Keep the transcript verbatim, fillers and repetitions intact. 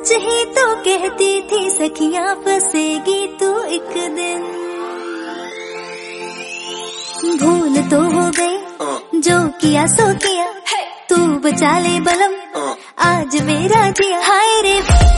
सच ही तो कहती थी सखियां, फंसेगी तू एक दिन। भूल तो हो गई जो किया सो किया, तू बचा ले बलम आज मेरा जिया। हाय रे